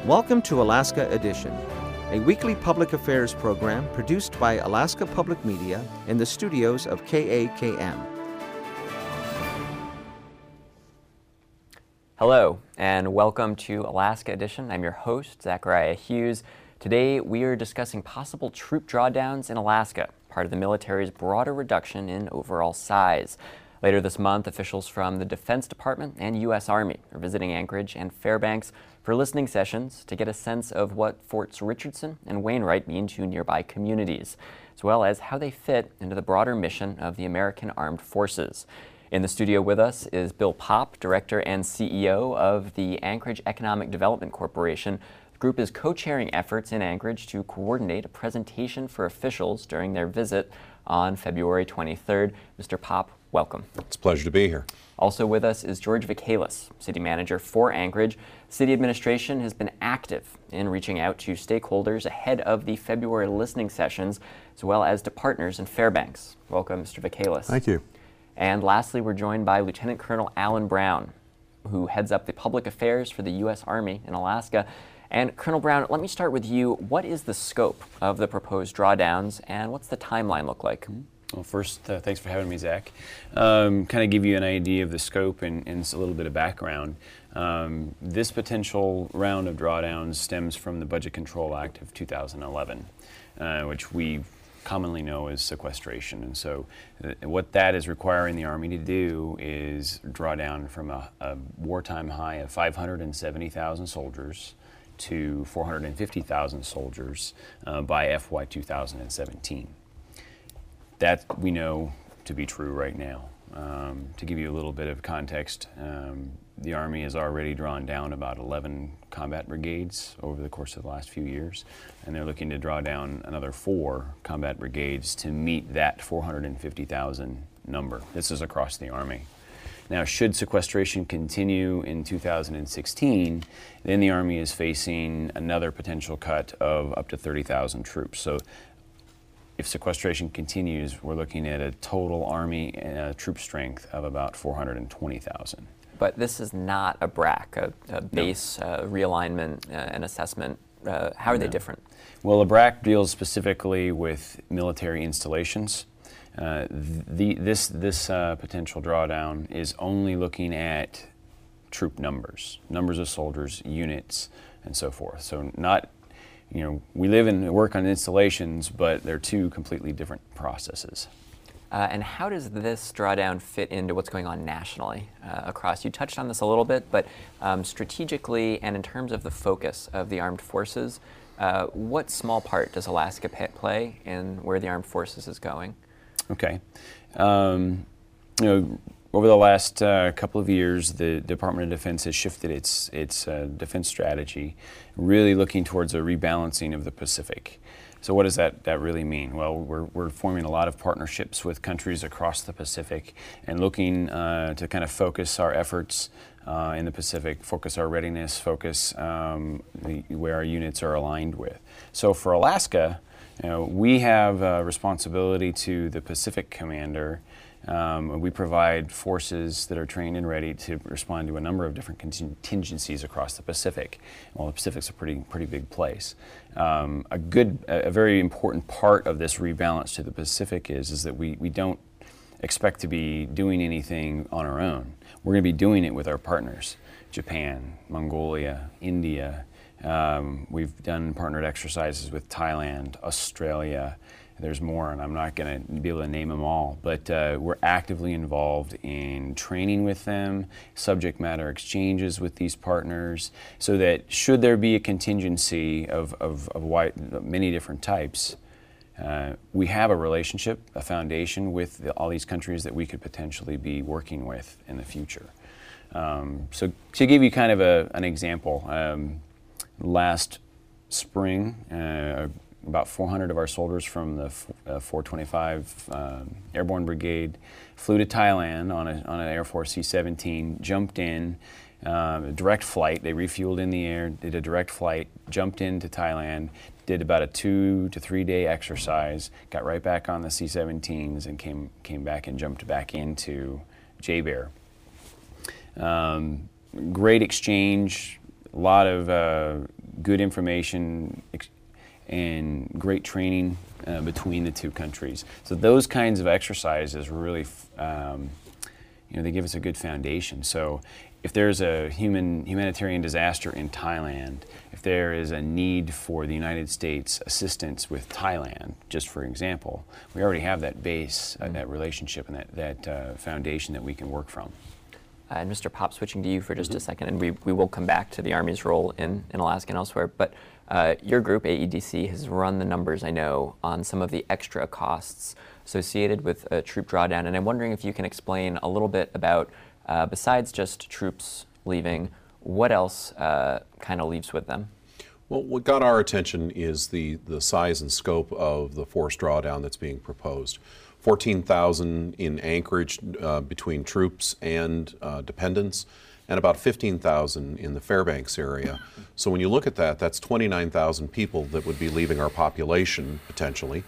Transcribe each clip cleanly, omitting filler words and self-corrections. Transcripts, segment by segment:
Welcome to Alaska Edition, a weekly public affairs program produced by Alaska Public Media in the studios of KAKM. Hello, and welcome to Alaska Edition. I'm your host, Zachariah Hughes. Today, we are discussing possible troop drawdowns in Alaska, part of the military's broader reduction in overall size. Later this month, officials from the Defense Department and U.S. Army are visiting Anchorage and Fairbanks for listening sessions to get a sense of what Forts Richardson and Wainwright mean to nearby communities, as well as how they fit into the broader mission of the American Armed Forces. In the studio with us is Bill Popp, Director and CEO of the Anchorage Economic Development Corporation. The group is co-chairing efforts in Anchorage to coordinate a presentation for officials during their visit on February 23rd. Mr. Popp, welcome. It's a pleasure to be here. Also with us is George Vakelis, City Manager for Anchorage. City administration has been active in reaching out to stakeholders ahead of the February listening sessions, as well as to partners in Fairbanks. Welcome, Mr. Vakelis. Thank you. And lastly, we're joined by Lieutenant Colonel Alan Brown, who heads up the public affairs for the U.S. Army in Alaska. And Colonel Brown, let me start with you. What is the scope of the proposed drawdowns, and what's the timeline look like? Well, first, thanks for having me, Zach. Kind of give you an idea of the scope and a little bit of background. This potential round of drawdowns stems from the Budget Control Act of 2011, which we commonly know as sequestration. And so what that is requiring the Army to do is draw down from a wartime high of 570,000 soldiers to 450,000 soldiers by FY 2017. That we know to be true right now. To give you a little bit of context, the Army has already drawn down about 11 combat brigades over the course of the last few years, and they're looking to draw down another 4 combat brigades to meet that 450,000 number. This is across the Army. Now, should sequestration continue in 2016, then the Army is facing another potential cut of up to 30,000 troops. So if sequestration continues, we're looking at a total Army troop strength of about 420,000. But this is not a BRAC, a base realignment and assessment. How are they different? Well, a BRAC deals specifically with military installations. This potential drawdown is only looking at troop numbers of soldiers, units, and so forth. So not, we live and work on installations, but they're two completely different processes. And how does this drawdown fit into what's going on nationally across? You touched on this a little bit, but strategically and in terms of the focus of the armed forces, what small part does Alaska play in where the armed forces is going? Okay. Over the last couple of years, the Department of Defense has shifted its defense strategy, really looking towards a rebalancing of the Pacific. So what does that really mean? Well, we're forming a lot of partnerships with countries across the Pacific and looking to kind of focus our efforts in the Pacific, focus our readiness, focus where our units are aligned with. So for Alaska, we have a responsibility to the Pacific Commander. We provide forces that are trained and ready to respond to a number of different contingencies across the Pacific. Well, the Pacic's a pretty big place. A very important part of this rebalance to the Pacific is that we don't expect to be doing anything on our own. We're going to be doing it with our partners: Japan, Mongolia, India. We've done partnered exercises with Thailand, Australia. There's more, and I'm not going to be able to name them all, but we're actively involved in training with them, subject matter exchanges with these partners, so that should there be a contingency of many different types, we have a relationship, a foundation with all these countries that we could potentially be working with in the future. So to give you kind of an example, last spring, about 400 of our soldiers from the 425 Airborne Brigade flew to Thailand on an Air Force C-17, jumped in, direct flight. They refueled in the air, did a direct flight, jumped into Thailand, did about a 2 to 3 day exercise, got right back on the C-17s and came back and jumped back into JBER. Great exchange, a lot of good information and great training between the two countries. So those kinds of exercises really, they give us a good foundation. So if there's a humanitarian disaster in Thailand, if there is a need for the United States assistance with Thailand, just for example, we already have that base, that relationship, and that foundation that we can work from. And Mr. Popp, switching to you for just a second, and we will come back to the Army's role in Alaska and elsewhere, but your group, AEDC, has run the numbers, I know, on some of the extra costs associated with a troop drawdown, and I'm wondering if you can explain a little bit about, besides just troops leaving, what else kind of leaves with them? Well, what got our attention is the size and scope of the force drawdown that's being proposed. 14,000 in Anchorage between troops and dependents, and about 15,000 in the Fairbanks area. So when you look at that, that's 29,000 people that would be leaving our population potentially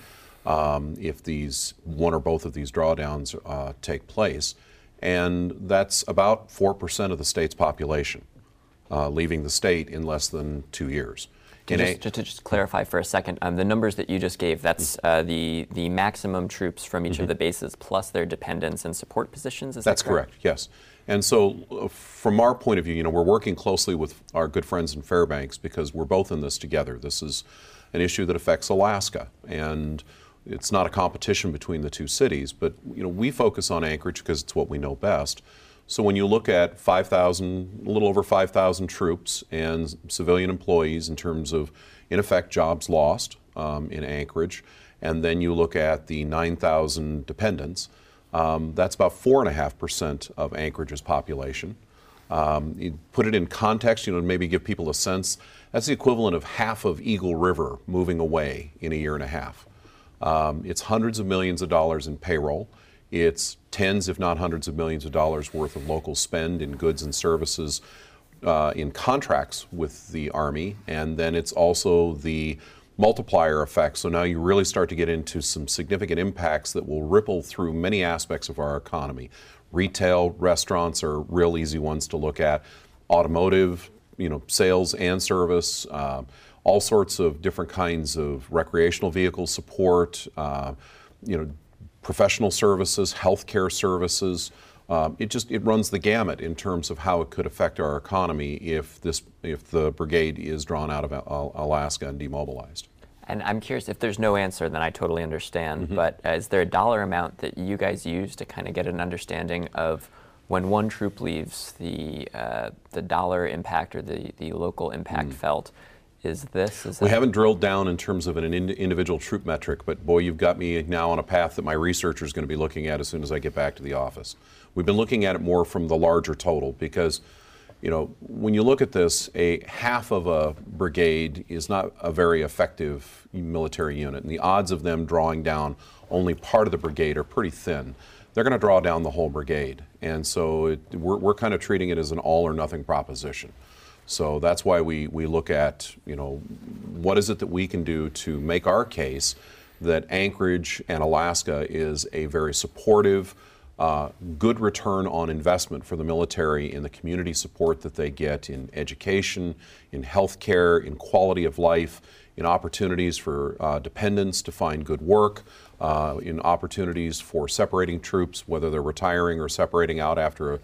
if one or both of these drawdowns take place. And that's about 4% of the state's population leaving the state in less than 2 years. Just to clarify for a second, the numbers that you just gave, that's the maximum troops from each of the bases plus their dependents and support positions, is That's that correct? Yes. And so from our point of view, we're working closely with our good friends in Fairbanks because we're both in this together. This is an issue that affects Alaska, and it's not a competition between the two cities, but we focus on Anchorage because it's what we know best. So when you look at 5,000, a little over 5,000 troops and civilian employees in terms of, in effect, jobs lost in Anchorage, and then you look at the 9,000 dependents, that's about 4.5% of Anchorage's population. You put it in context, to maybe give people a sense, that's the equivalent of half of Eagle River moving away in a year and a half. It's hundreds of millions of dollars in payroll. It's tens, if not hundreds of millions of dollars worth of local spend in goods and services in contracts with the Army, and then it's also the multiplier effect. So now you really start to get into some significant impacts that will ripple through many aspects of our economy. Retail, restaurants are real easy ones to look at. Automotive, sales and service, all sorts of different kinds of recreational vehicle support, professional services, healthcare services. It runs the gamut in terms of how it could affect our economy if the brigade is drawn out of Alaska and demobilized. And I'm curious, if there's no answer, then I totally understand, but is there a dollar amount that you guys use to kind of get an understanding of when one troop leaves, the dollar impact or the local impact felt? We haven't drilled down in terms of an individual troop metric, but boy, you've got me now on a path that my researcher is going to be looking at as soon as I get back to the office. We've been looking at it more from the larger total because, when you look at this, a half of a brigade is not a very effective military unit, and the odds of them drawing down only part of the brigade are pretty thin. They're going to draw down the whole brigade, and so we're kind of treating it as an all or nothing proposition. So that's why we look at, what is it that we can do to make our case that Anchorage and Alaska is a very supportive, good return on investment for the military in the community support that they get in education, in health care, in quality of life, in opportunities for dependents to find good work, in opportunities for separating troops, whether they're retiring or separating out after a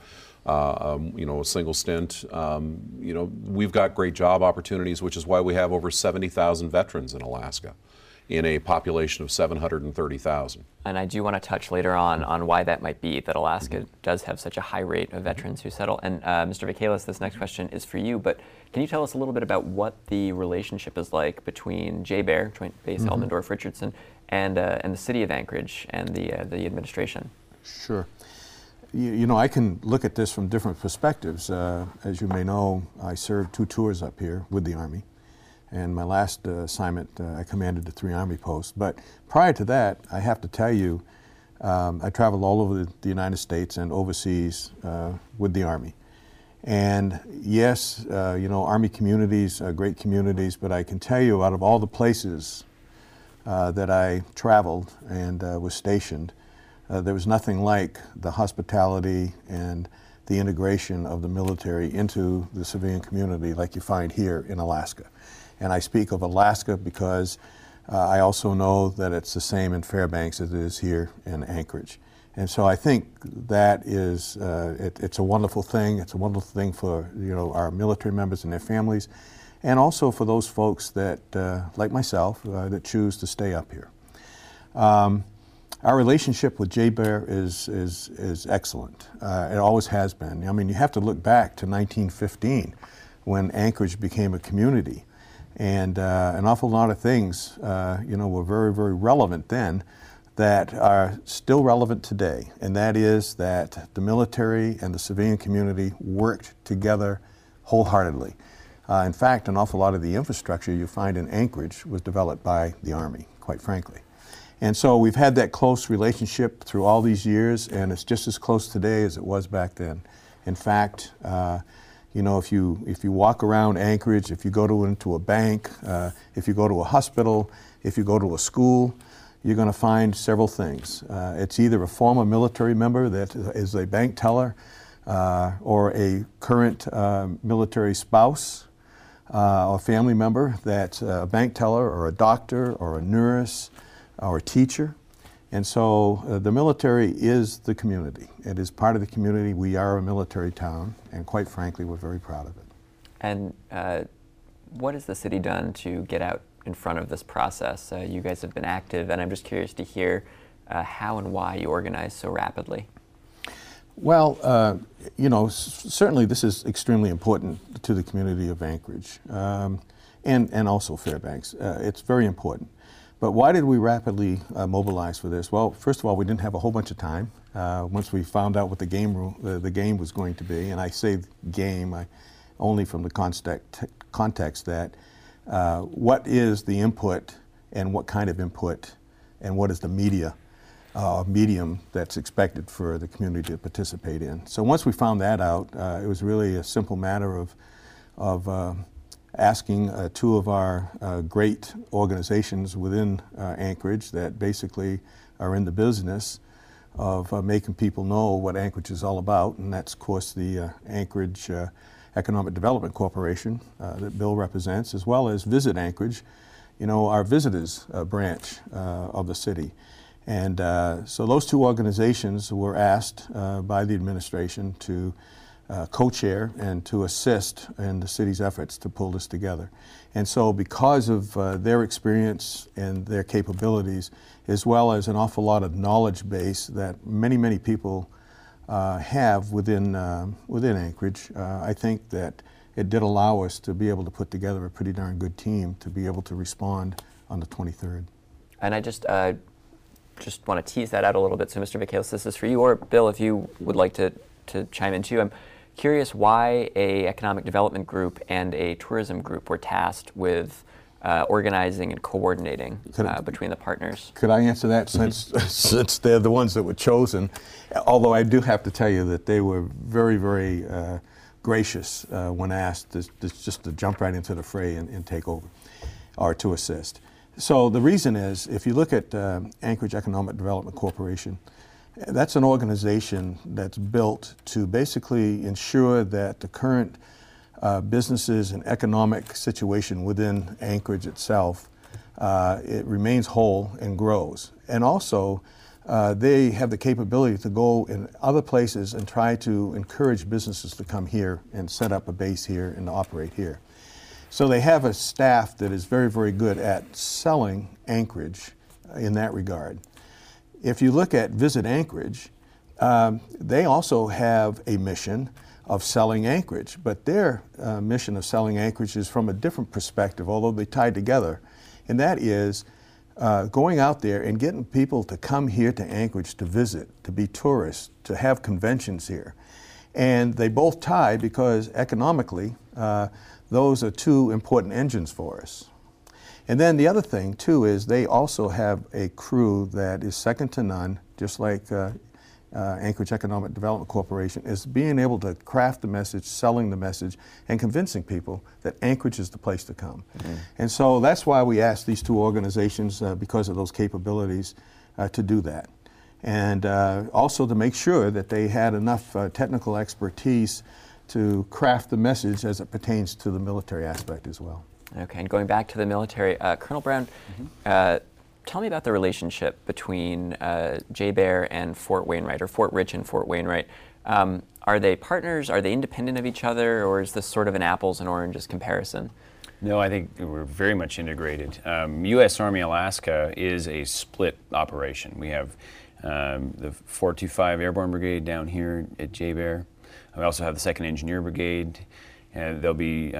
single stint. We've got great job opportunities, which is why we have over 70,000 veterans in Alaska in a population of 730,000. And I do want to touch later on why that might be, that Alaska does have such a high rate of veterans who settle. And Mr. Vakelis, this next question is for you, but can you tell us a little bit about what the relationship is like between JBER, Joint Base Elmendorf-Richardson, and the city of Anchorage and the administration? Sure. I can look at this from different perspectives. As you may know, I served 2 tours up here with the Army. And my last assignment, I commanded the 3 Army posts. But prior to that, I have to tell you, I traveled all over the United States and overseas with the Army. And yes, Army communities are great communities, but I can tell you out of all the places that I traveled and was stationed, there was nothing like the hospitality and the integration of the military into the civilian community like you find here in Alaska. And I speak of Alaska because I also know that it's the same in Fairbanks as it is here in Anchorage. And so I think that is, it's a wonderful thing. It's a wonderful thing for our military members and their families, and also for those folks that, like myself, that choose to stay up here. Our relationship with JBER is excellent. It always has been. I mean, you have to look back to 1915 when Anchorage became a community. And an awful lot of things, were very, very relevant then that are still relevant today. And that is that the military and the civilian community worked together wholeheartedly. In fact, an awful lot of the infrastructure you find in Anchorage was developed by the Army, quite frankly. And so we've had that close relationship through all these years, and it's just as close today as it was back then. In fact, if you walk around Anchorage, if you go into a bank, if you go to a hospital, if you go to a school, you're going to find several things. It's either a former military member that is a bank teller, or a current military spouse or family member that's a bank teller or a doctor or a nurse or a teacher. And so the military is the community. It is part of the community. We are a military town, and quite frankly, we're very proud of it. And what has the city done to get out in front of this process? You guys have been active, and I'm just curious to hear how and why you organize so rapidly. Well, certainly this is extremely important to the community of Anchorage, and also Fairbanks. It's very important. But why did we rapidly mobilize for this? Well, first of all, we didn't have a whole bunch of time. Once we found out what the game was going to be, and I say game only from the context that what is the input and what kind of input and what is the medium that's expected for the community to participate in. So once we found that out, it was really a simple matter of asking two of our great organizations within Anchorage that basically are in the business of making people know what Anchorage is all about, and that's, of course, the Anchorage Economic Development Corporation that Bill represents, as well as Visit Anchorage, our visitors branch of the city. And so those two organizations were asked by the administration to co-chair and to assist in the city's efforts to pull this together. And so because of their experience and their capabilities, as well as an awful lot of knowledge base that many, many people have within Anchorage, I think that it did allow us to be able to put together a pretty darn good team to be able to respond on the 23rd. And I just want to tease that out a little bit. So Mr. Michaelis, this is for you, or Bill, if you would like to chime in too. I'm curious why a economic development group and a tourism group were tasked with organizing and coordinating between the partners. Could I answer that since they're the ones that were chosen? Although I do have to tell you that they were very, very gracious when asked just to jump right into the fray and take over or to assist. So the reason is, if you look at Anchorage Economic Development Corporation, that's an organization that's built to basically ensure that the current businesses and economic situation within Anchorage itself, it remains whole and grows. And also, they have the capability to go in other places and try to encourage businesses to come here and set up a base here and to operate here. So they have a staff that is very, very good at selling Anchorage in that regard. If you look at Visit Anchorage, they also have a mission of selling Anchorage, but their mission of selling Anchorage is from a different perspective, although they tie together, and that is going out there and getting people to come here to Anchorage to visit, to be tourists, to have conventions here. And they both tie because economically, those are two important engines for us. And then the other thing, too, is they also have a crew that is second to none, just like Anchorage Economic Development Corporation, is being able to craft the message, selling the message, and convincing people that Anchorage is the place to come. Mm-hmm. And so that's why we asked these two organizations, because of those capabilities, to do that. and also to make sure that they had enough technical expertise to craft the message as it pertains to the military aspect as well. Okay, and going back to the military, Colonel Brown, tell me about the relationship between JBER and Fort Wainwright, or Fort Ridge and Fort Wainwright. Are they partners? Are they independent of each other, or is this sort of an apples and oranges comparison? No, I think we're very much integrated. U.S. Army Alaska is a split operation. We have the 425 Airborne Brigade down here at JBER. We also have the 2nd Engineer Brigade, and they'll be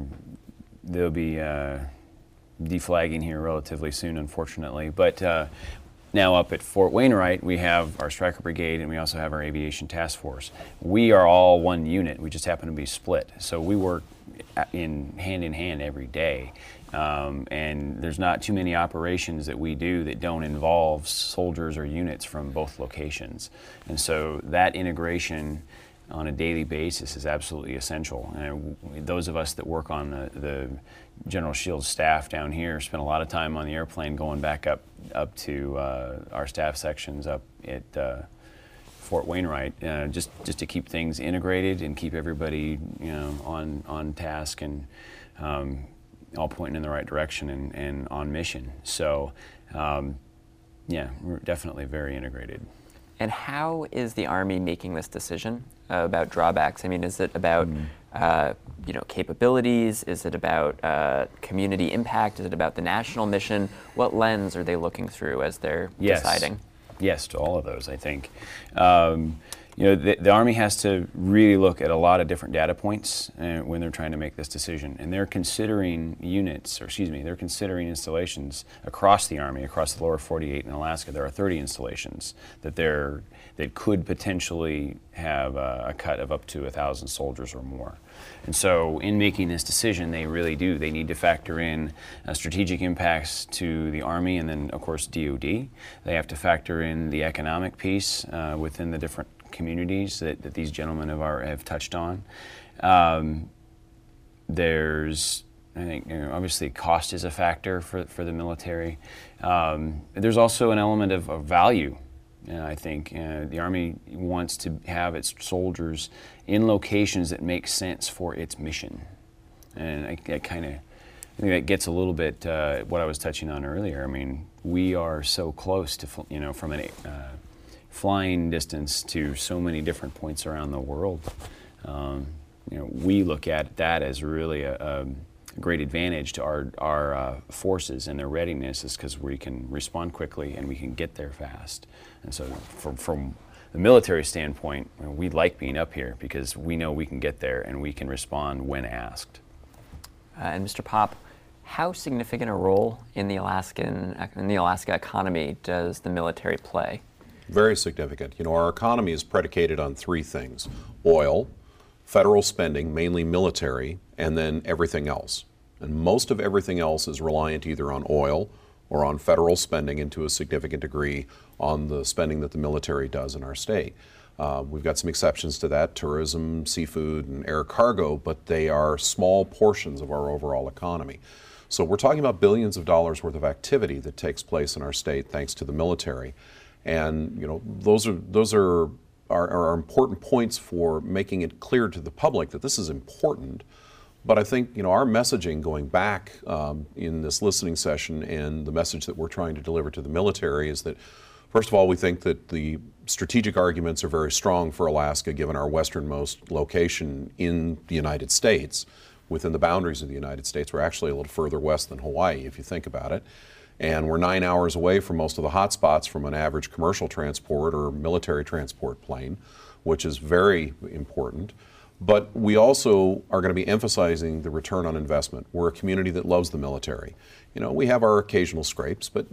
deflagging here relatively soon, unfortunately. But now up at Fort Wainwright, we have our Stryker Brigade, and we also have our Aviation Task Force. We are all one unit. We just happen to be split. So we work in hand every day. And there's not too many operations that we do that don't involve soldiers or units from both locations. And so that integration on a daily basis is absolutely essential. And those of us that work on the General Shields staff down here spend a lot of time on the airplane going back up to our staff sections up at Fort Wainwright, just to keep things integrated and keep everybody on task and all pointing in the right direction and on mission. So yeah, we're definitely very integrated. And how is the Army making this decision about drawbacks? I mean, is it about capabilities? Is it about community impact? Is it about the national mission? What lens are they looking through as they're deciding? Yes, to all of those, I think. The Army has to really look at a lot of different data points when they're trying to make this decision. And they're considering they're considering installations across the Army, across the lower 48 in Alaska. There are 30 installations that could potentially have a cut of up to 1,000 soldiers or more. And so in making this decision, they really do. They need to factor in strategic impacts to the Army and then, of course, DOD. They have to factor in the economic piece within the different communities that these gentlemen have touched on. There's, I think, obviously cost is a factor for the military. There's also an element of value. I think the Army wants to have its soldiers in locations that make sense for its mission. And I think that gets a little bit what I was touching on earlier. I mean, we are so close to, from a flying distance to so many different points around the world. We look at that as really a great advantage to our forces and their readiness, is because we can respond quickly and we can get there fast. And so from the military standpoint, we like being up here because we know we can get there and we can respond when asked. And Mr. Popp, how significant a role in the Alaska economy does the military play? Very significant. Our economy is predicated on 3 things: oil, federal spending, mainly military, and then everything else. And most of everything else is reliant either on oil or on federal spending, and to a significant degree on the spending that the military does in our state. We've got some exceptions to that: tourism, seafood, and air cargo, but they are small portions of our overall economy. So we're talking about billions of dollars worth of activity that takes place in our state thanks to the military. And those are important points for making it clear to the public that this is important. But I think our messaging going back in this listening session, and the message that we're trying to deliver to the military, is that, first of all, we think that the strategic arguments are very strong for Alaska, given our westernmost location in the United States, within the boundaries of the United States. We're actually a little further west than Hawaii, if you think about it. And we're 9 hours away from most of the hot spots from an average commercial transport or military transport plane, which is very important. But we also are going to be emphasizing the return on investment. We're a community that loves the military. We have our occasional scrapes, but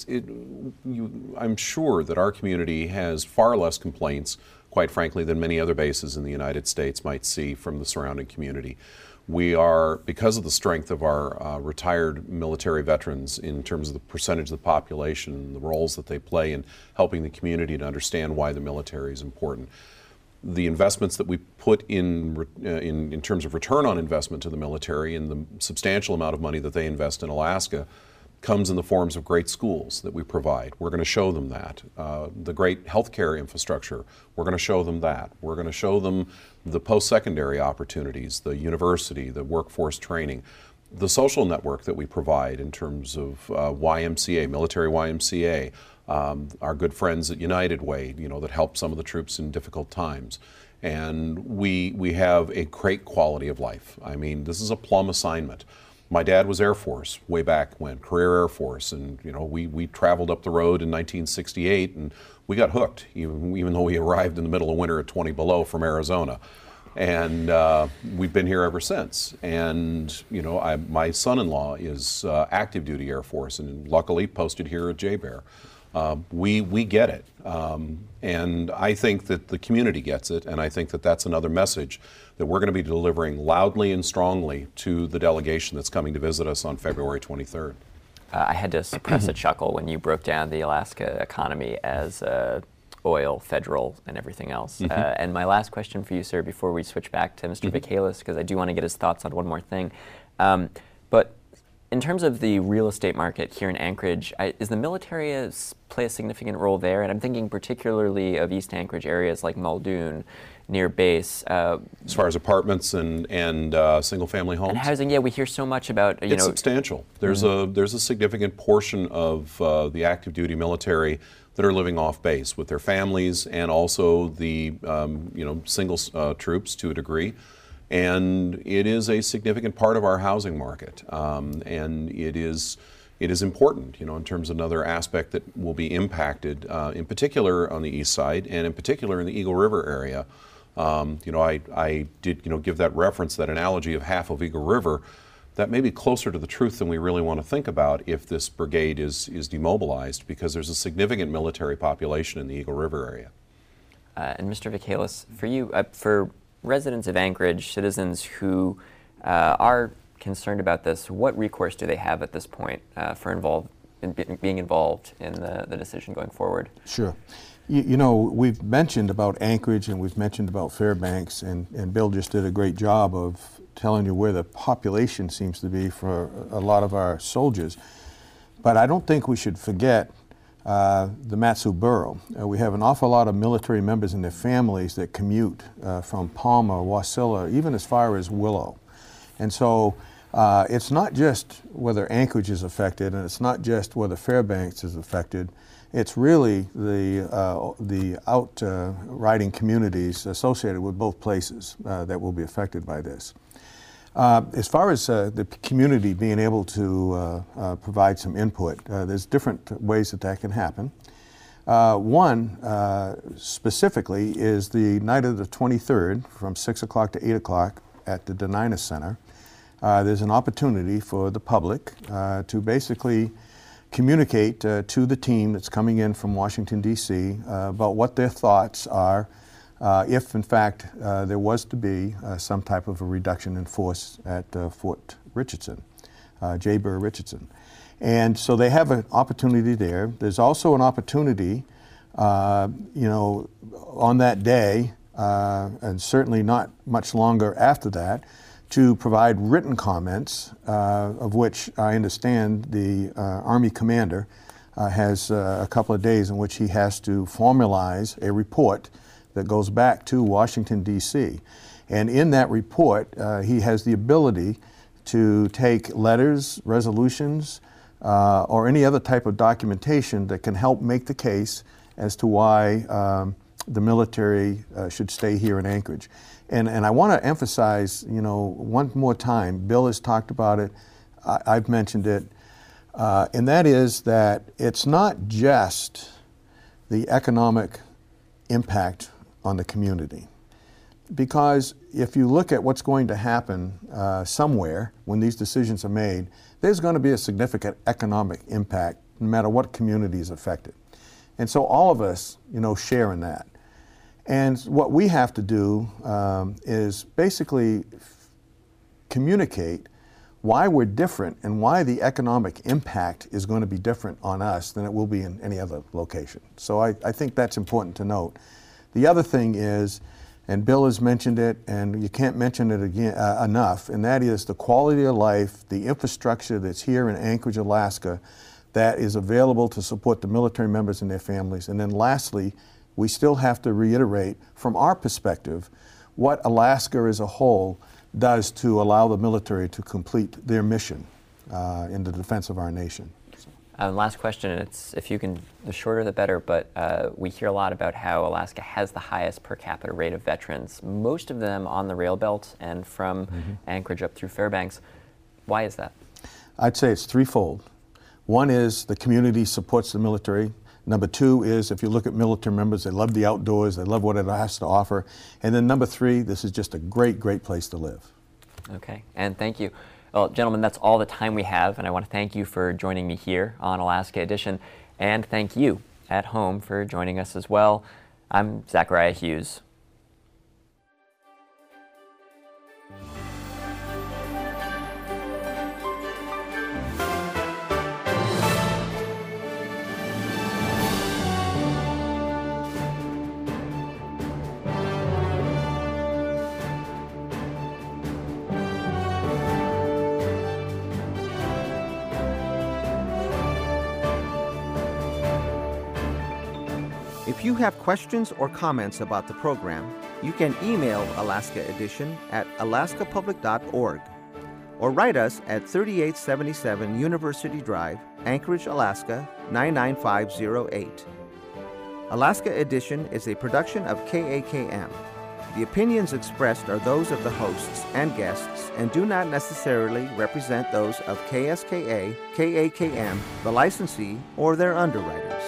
I'm sure that our community has far less complaints, quite frankly, than many other bases in the United States might see from the surrounding community. We are, because of the strength of our retired military veterans in terms of the percentage of the population and the roles that they play in helping the community to understand why the military is important. The investments that we put in terms of return on investment to the military, and the substantial amount of money that they invest in Alaska, comes in the forms of great schools that we provide. We're going to show them that. The great healthcare infrastructure, we're going to show them that. We're going to show them the post-secondary opportunities, the university, the workforce training, the social network that we provide in terms of YMCA, military YMCA, our good friends at United Way, you know, that help some of the troops in difficult times. And we have a great quality of life. I mean, this is a plum assignment. My dad was Air Force way back when, career Air Force, and you know we traveled up the road in 1968 and we got hooked, even though we arrived in the middle of winter at 20 below from Arizona, and we've been here ever since. And you know, my son-in-law is active duty Air Force and luckily posted here at JBER. We get it, and I think that the community gets it, and I think that that's another message that we're going to be delivering loudly and strongly to the delegation that's coming to visit us on February 23rd. I had to suppress a chuckle when you broke down the Alaska economy as oil, federal, and everything else. And my last question for you, sir, before we switch back to Mr. Vacalis, because I do want to get his thoughts on one more thing. But in terms of the real estate market here in Anchorage, is the military play a significant role there? And I'm thinking particularly of East Anchorage areas like Muldoon, near base. As far as apartments and single-family homes? And housing, yeah, we hear so much about, It's substantial. There's a significant portion of the active duty military that are living off base with their families, and also the single troops to a degree. And it is a significant part of our housing market, and it is important, you know, in terms of another aspect that will be impacted, in particular on the east side, and in particular in the Eagle River area. I did, give that reference, that analogy of half of Eagle River. That may be closer to the truth than we really want to think about if this brigade is demobilized, because there's a significant military population in the Eagle River area. And Mr. Vacalis, for you, for residents of Anchorage, citizens who are concerned about this, what recourse do they have at this point for being involved in the decision going forward? Sure. We've mentioned about Anchorage and we've mentioned about Fairbanks, and Bill just did a great job of telling you where the population seems to be for a lot of our soldiers. But I don't think we should forget the Mat-Su Borough. We have an awful lot of military members and their families that commute from Palmer, Wasilla, even as far as Willow. And so it's not just whether Anchorage is affected, and it's not just whether Fairbanks is affected. It's really the outriding communities associated with both places that will be affected by this. As far as the community being able to provide some input, there's different ways that can happen. One specifically is the night of the 23rd from 6 o'clock to 8 o'clock at the Denina Center. There's an opportunity for the public to basically communicate to the team that's coming in from Washington, D.C. About what their thoughts are if, in fact, there was to be some type of a reduction in force at Fort Richardson, JBER Richardson. And so they have an opportunity there. There's also an opportunity, on that day, and certainly not much longer after that, to provide written comments, of which I understand the Army commander has a couple of days in which he has to formalize a report that goes back to Washington, D.C. And in that report, he has the ability to take letters, resolutions, or any other type of documentation that can help make the case as to why the military should stay here in Anchorage. And I want to emphasize, one more time, Bill has talked about it, I've mentioned it, and that is that it's not just the economic impact on the community. Because if you look at what's going to happen somewhere when these decisions are made, there's going to be a significant economic impact no matter what community is affected. And so all of us, share in that. And what we have to do is basically communicate why we're different and why the economic impact is going to be different on us than it will be in any other location. So I think that's important to note. The other thing is and Bill has mentioned it, and you can't mention it again enough, and that is the quality of life, the infrastructure that's here in Anchorage, Alaska, that is available to support the military members and their families. And then lastly, we still have to reiterate, from our perspective, what Alaska as a whole does to allow the military to complete their mission in the defense of our nation. Last question, and it's, if you can, the shorter the better, but we hear a lot about how Alaska has the highest per capita rate of veterans, most of them on the rail belt and from Anchorage up through Fairbanks. Why is that? I'd say it's threefold. One is the community supports the military. Number two is, if you look at military members, they love the outdoors, they love what it has to offer. And then number three, this is just a great, great place to live. Okay, and thank you. Well, gentlemen, that's all the time we have, and I want to thank you for joining me here on Alaska Edition, and thank you at home for joining us as well. I'm Zachariah Hughes. If you have questions or comments about the program, you can email Alaska Edition at alaskapublic.org or write us at 3877 University Drive, Anchorage, Alaska 99508. Alaska Edition is a production of KAKM. The opinions expressed are those of the hosts and guests and do not necessarily represent those of KSKA, KAKM, the licensee, or their underwriters.